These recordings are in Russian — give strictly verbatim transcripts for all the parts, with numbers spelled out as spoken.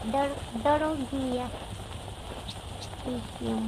дор- дорогие стихи.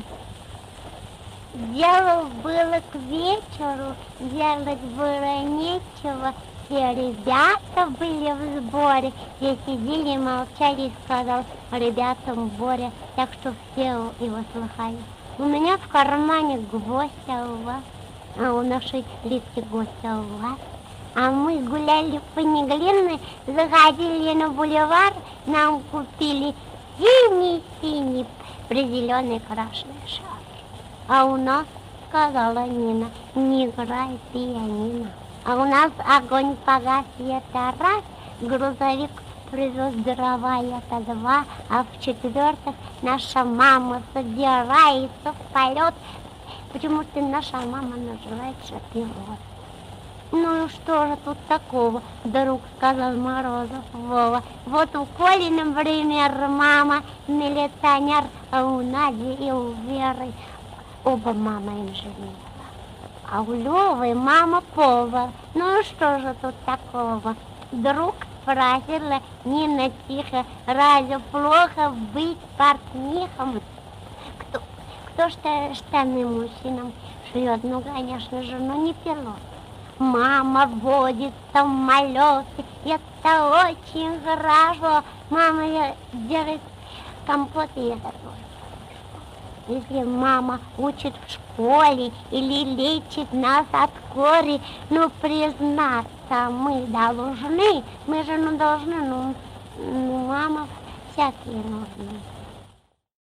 Дело было к вечеру, делать было нечего. Все ребята были в сборе, все сидели, молчали, и сказал ребятам Боря, так что все его слыхали. У меня в кармане гвоздь, а у вас? А у нашей Лидки гвоздь, а у вас? А мы гуляли по Неглинной, заходили на бульвар, нам купили синий-синий призеленый красный шар. А у нас, сказала Нина, не играет пианино. А у нас огонь погас, это раз, грузовик привез дрова, это два, а в-четвертых наша мама собирается в полет, почему-то наша мама называется пилот. Ну и что же тут такого, вдруг сказал Морозов Вова. Вот у Коли, например, мама милиционер, а у Нади и у Веры оба мама инженера. А у Лёвы мама повар. Ну и что же тут такого? Вдруг спросила Нина тихо, разве плохо быть портнихом? Кто, кто что, штаны мужчинам шьет? Ну, конечно же, ну не пилот. Мама водит самолеты, это очень хорошо. Мама делает компот, и это тоже. Если мама учит в школе или лечит нас от кори, ну, признаться мы должны, мы же ну должны, ну, ну мама всякие нужны.